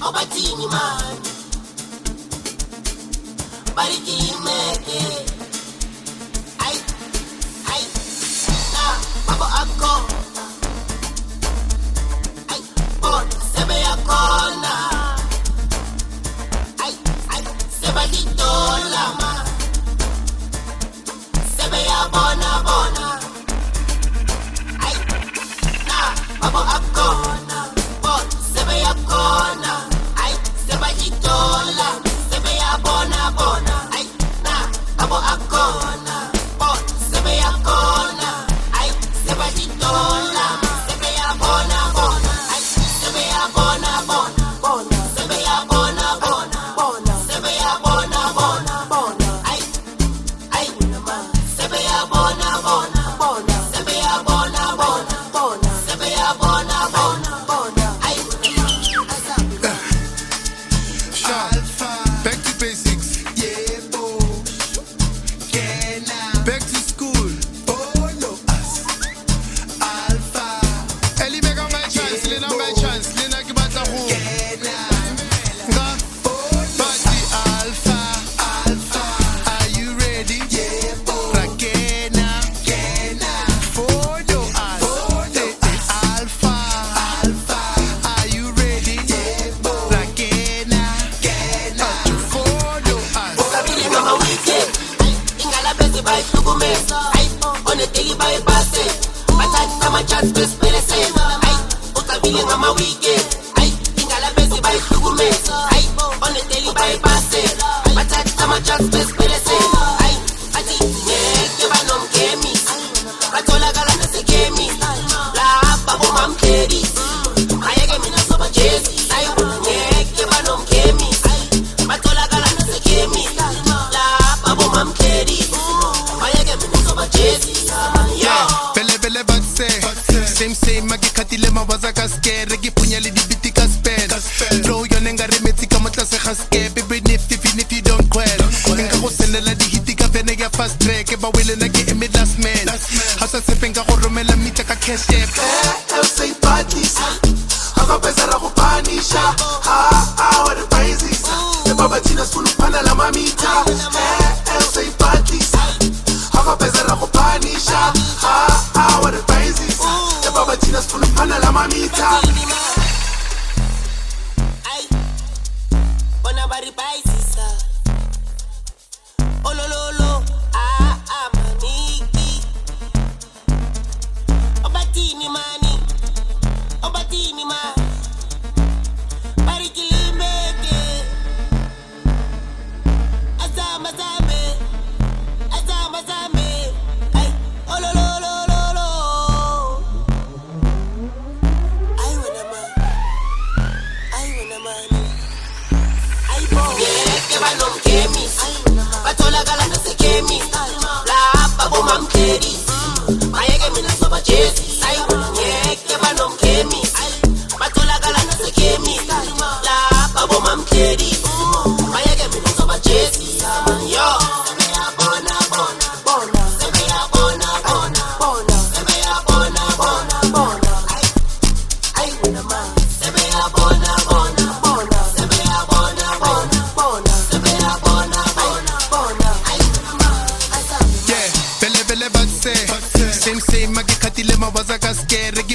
Obatini man, bariki meke. Ay, na babo ako. Ay, bon sebe akona. Ay, sebe dito lama. Sebe ya bona. Ay, na babo akona. Bon sebe akona. Ay, sebe dito lama. Sebe ya bona. Ay, na babo akona. Bon sebe akona. Ay, sebe dito lama. Sebe ya bona. Ay, sebe ya bona. Sebe ya bona. Sebe ya bona. Ay, sebe ya bona. Sebe ya bona. Sebe ya bona. Ay, Alpha. Back to basics. Yeah, boss. Back to school. Follow us. Alpha. Ellie make on my chance. Lina my chance. Lina give us a home. Party Alpha. Are you ready? Yeah, boss. Rakena. Follow us. Alpha. Are you ready? Yeah, boss. Rakena. Follow us. sabili ngama weekend. Ay, ingala bezi bay tukumesa. Ay, onetegi bay pase. Batati kama chance bespelese. Ay, sabili ngama weekend. Ay, ingala bezi bay tukumesa. Ay, onetegi bay pase. Batati kama chance bespelese. Ay, ati ngeke banomkemi. Batholakala nasekemi. La babo mamkeri. Ayeke mina soba jezi. Ay, ngeke banomkemi. Batholakala nasekemi. La babo mamkeri. Ayeke mina soba jezi. Yo. Bele batse same magikhatile mabaza ka scare ke punya le dibiti ka spell flow yone nga remetsi ka motlase ga skepe even if you don't quell nka go senela di hit ka vene ya fast track ba wele na ke emi last man ha sa tsepeng ka go romela mita ka cash app say parties. Hava pesa ra go panisha. What the prices? The baba Tina's full of panela mamita. Say parties. Hava pesa ra go panisha. What the prices? The baba Tina's full of panela mamita. Ay, bona bari paisisa. Olololo, maniki. Obatini mani, obatini ma. Bari kilimeke. Azama zame. Ay, olololo. Ay, wana mani. Ay, bo. Ngeke banomkemi. Batholakala nasekemi. La babo mamkeri. Ayeke mina soba jezi. Ay, ngeke banomkemi. Batholakala nasekemi. La babo mamkeri. Ayeke mina soba jezi. Yo. Sebe ya bona. Sebe ya bona. Sebe ya bona. Ay, wana mani. Sebe ya bona. Sebe ya bona. Sebe ya bona. Ay, wana mani. yeah bele batse same magikhatile mabaza ka scare